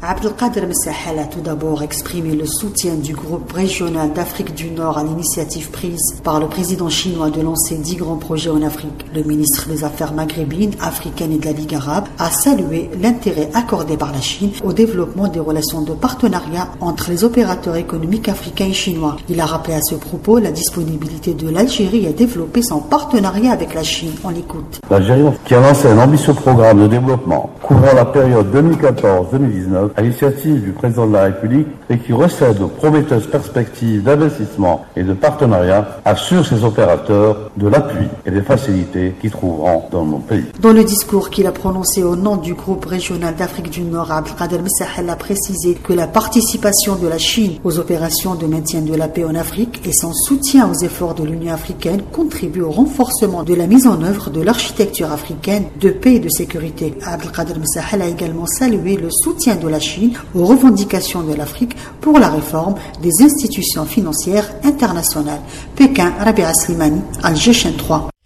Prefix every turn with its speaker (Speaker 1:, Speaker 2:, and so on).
Speaker 1: Abdelkader Messahel a tout d'abord exprimé le soutien du groupe régional d'Afrique du Nord à l'initiative prise par le président chinois de lancer 10 grands projets en Afrique. Le ministre des Affaires maghrébines, africaines et de la Ligue arabe a salué l'intérêt accordé par la Chine au développement des relations de partenariat entre les opérateurs économiques africains et chinois. Il a rappelé à ce propos la disponibilité de l'Algérie à développer son partenariat avec la Chine. On l'écoute.
Speaker 2: L'Algérie, qui a lancé un ambitieux programme de développement couvrant la période 2014-2019 à l'initiative du président de la République et qui recède aux prometteuses perspectives d'investissement et de partenariat, assure ses opérateurs de l'appui et des facilités qu'ils trouveront dans mon pays.
Speaker 1: Dans le discours qu'il a prononcé au nom du groupe régional d'Afrique du Nord, Abdelkader Messahel a précisé que la participation de la Chine aux opérations de maintien de la paix en Afrique et son soutien aux efforts de l'Union africaine contribuent au renforcement de la mise en œuvre de l'architecture africaine de paix et de sécurité. Abdelkader Messahel a également salué le soutien de la Chine aux revendications de l'Afrique pour la réforme des institutions financières internationales. Pékin, Rabia Slimani, Alger, chaîne 3.